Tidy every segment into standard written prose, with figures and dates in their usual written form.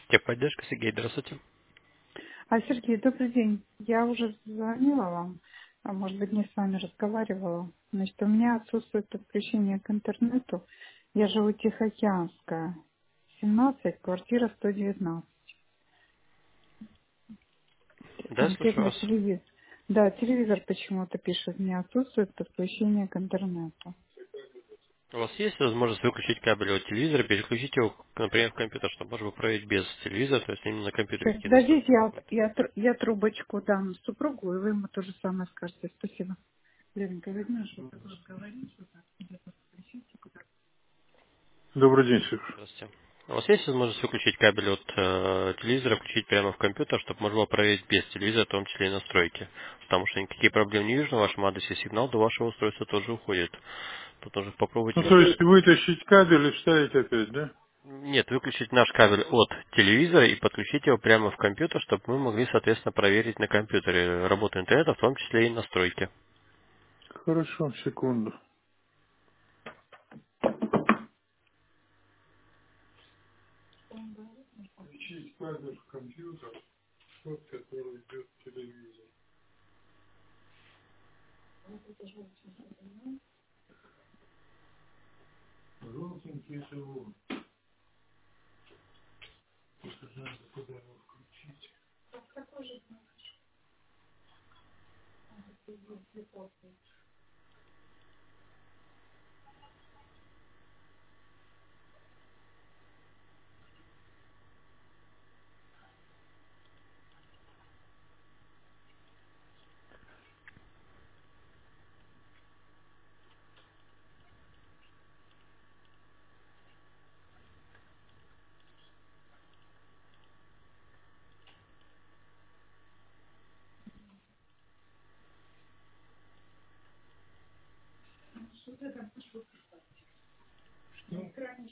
Техподдержка, Сергей, здравствуйте. Сергей, добрый день. Я уже звонила вам, может быть, не с вами разговаривала. Значит, у меня отсутствует подключение к интернету. Я живу Тихоокеанская, 17, квартира 119. Да, я слушаю Конкретно вас. телевизор. Да, телевизор почему-то пишет, мне отсутствует подключение к интернету. У вас есть возможность выключить кабель от телевизора, переключить его, например, в компьютер, чтобы можно было проверить без телевизора, то есть именно на компьютере Сейчас, какие настройки дадите, могут быть. я трубочку дам супругу, и вы ему то же самое скажете. Спасибо. Ленка, возьмешь вот такой говорить, вот так, где-то включите куда-то. Добрый день, Сереж. Здравствуйте. У вас есть возможность выключить кабель от телевизора, включить прямо в компьютер, чтобы можно было проверить без телевизора, в том числе и настройки? Потому что никаких проблем не вижу на вашем адресе, сигнал до вашего устройства тоже уходит. Тут уже Ну, попробуйте то настроить. есть вытащить кабель и вставить опять, да? Нет, выключить наш кабель от телевизора и подключить его прямо в компьютер, чтобы мы могли, соответственно, проверить на компьютере работу интернета, в том числе и настройки. Хорошо, секунду. Включить кабель в компьютер, тот, который идет в телевизор. Желтенький это вот. Только надо куда его включить. Что?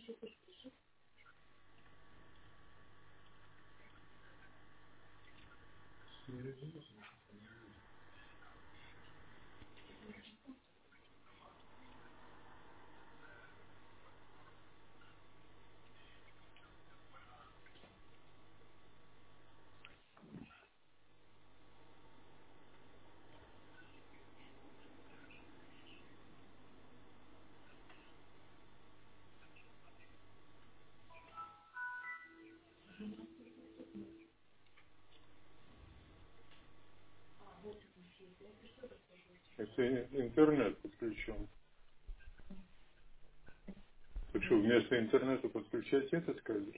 Это интернет подключен. Так что вместо интернета подключать этот кабель?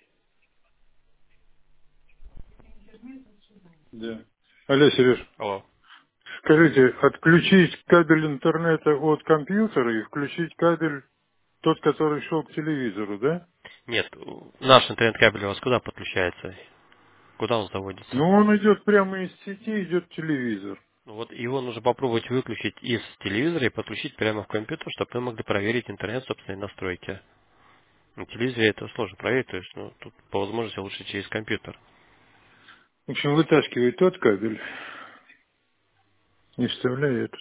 Да. Алло, Сереж, Алло. скажите, отключить кабель интернета от компьютера и включить кабель тот, который шел к телевизору, да? Нет, наш интернет-кабель у вас куда подключается? Куда он заводится? Ну, он идет прямо из сети, идет телевизор. Ну вот его нужно попробовать выключить из телевизора и подключить прямо в компьютер, чтобы мы могли проверить интернет, собственно, и настройки. На телевизоре это сложно проверить, то есть, ну, тут по возможности лучше через компьютер. В общем, вытаскивай тот кабель, не вставляй этот.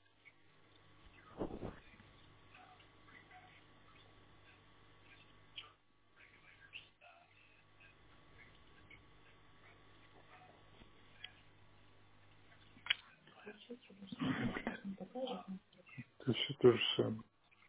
Это все то же самое.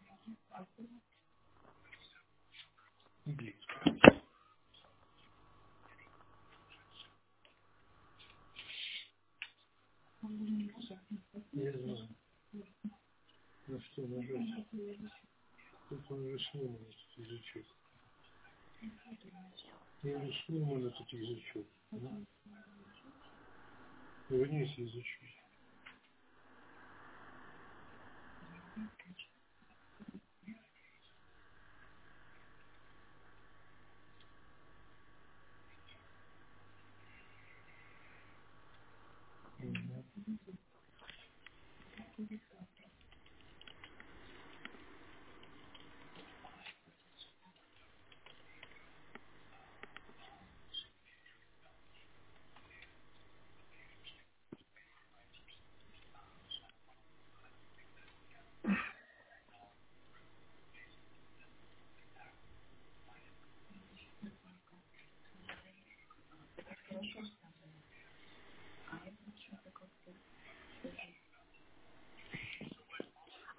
Я знаю. На что нажать? Тут он же сломан, этот язычок. Он же сломан, этот язычок. Ну, вниз язычок. Мгм.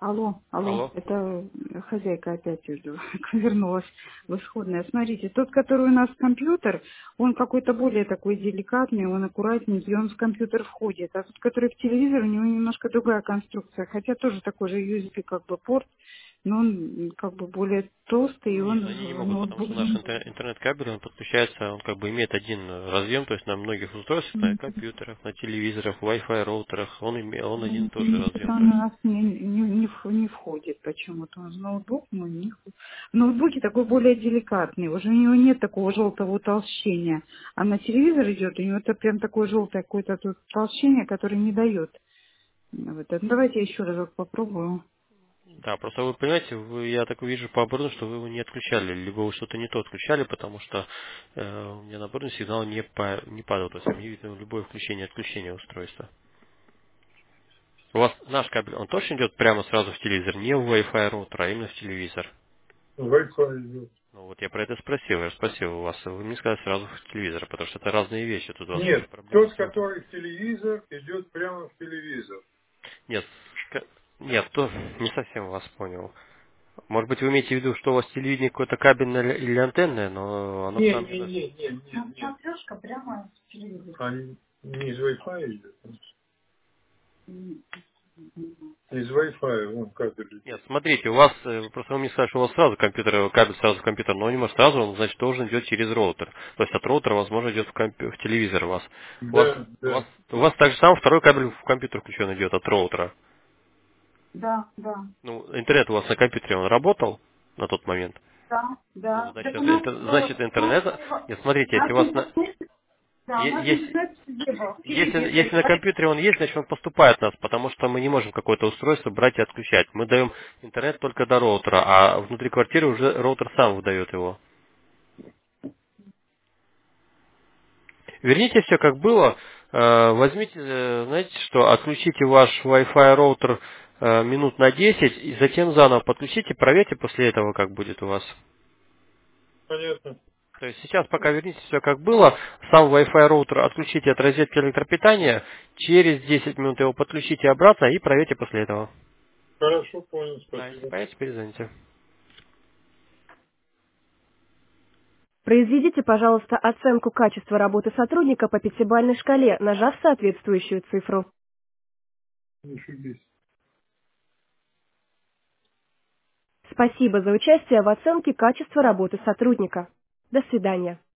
Алло, Алло. это хозяйка опять вернулась в исходное. Смотрите, тот, который у нас компьютер, он какой-то более такой деликатный, он аккуратненький, он в компьютер входит. А тот, который в телевизор, у него немножко другая конструкция, хотя тоже такой же USB как бы порт, но он как бы более толстый, и он Нет, они не в могут, потому ноутбук что наш не... интернет-кабель, он подключается, он как бы имеет один разъем, то есть на многих устройствах, на компьютерах, на телевизорах, Wi-Fi роутерах, он один и тот же Это разъем, он то у есть. нас не входит почему-то. Он в ноутбук, но не входит. В ноутбуке такой более деликатный. Уже у него нет такого желтого утолщения. А на телевизор идет, у него это прям такое желтое какое-то тут утолщение, которое не дает. Вот это. Ну, давайте я еще разок попробую. Да, просто вы понимаете, я так вижу по оборудованию, что вы его не отключали, либо вы что-то не то отключали, потому что у меня на оборудовании сигнал не падал, то есть мне видно любое включение и отключение устройства. У вас наш кабель, он точно идет прямо сразу в телевизор, не в Wi-Fi роутер, а именно в телевизор. Wi-Fi идет. Ну вот я про это спросил, я спросил у вас, вы мне сказали сразу в телевизор, потому что это разные вещи, тут у вас может Нет, проблема тот, с роутером. который в телевизор, идет прямо в телевизор. Нет, нет, то не совсем вас понял. Может быть, вы имеете в виду, что у вас телевидение какое-то кабельное или антенное, но оно Не, сам не, же... не, не, не, Там нет. смотрешка прямо в телевизор. Не из Wi-Fi идет. Из Wi-Fi, вон кабель Нет, идет. смотрите, у вас, просто вы мне сказали, что у вас сразу компьютер, кабель сразу в компьютер, но не может сразу, он, значит, должен идет через роутер. То есть от роутера, возможно, идет в телевизор у вас. У вас, Да, у вас, да. у вас так же самое второй кабель в компьютер включен идет от роутера. Да, да, Ну, интернет у вас на компьютере, он работал на тот момент? да, Ну, да. значит, Так у нас, значит интернет... Нет, смотрите, если у вас на... да, у нас Есть, интернет везде был, в если телевизоре. на компьютере он есть, значит он поступает от нас, потому что мы не можем какое-то устройство брать и отключать. Мы даем интернет только до роутера, а внутри квартиры уже роутер сам выдает его. Верните все как было, возьмите, знаете что, отключите ваш Wi-Fi роутер минут на 10 и затем заново подключите, проверьте после этого, как будет у вас. Понятно. То есть сейчас пока верните все как было, сам Wi-Fi роутер отключите от розетки электропитания, через 10 минут его подключите обратно и проверьте после этого. Хорошо, понял, Да, если спасибо. появится, перезвоните. Произведите, пожалуйста, оценку качества работы сотрудника по пятибалльной шкале, нажав соответствующую цифру. Не ошибись. Спасибо за участие в оценке качества работы сотрудника. До свидания.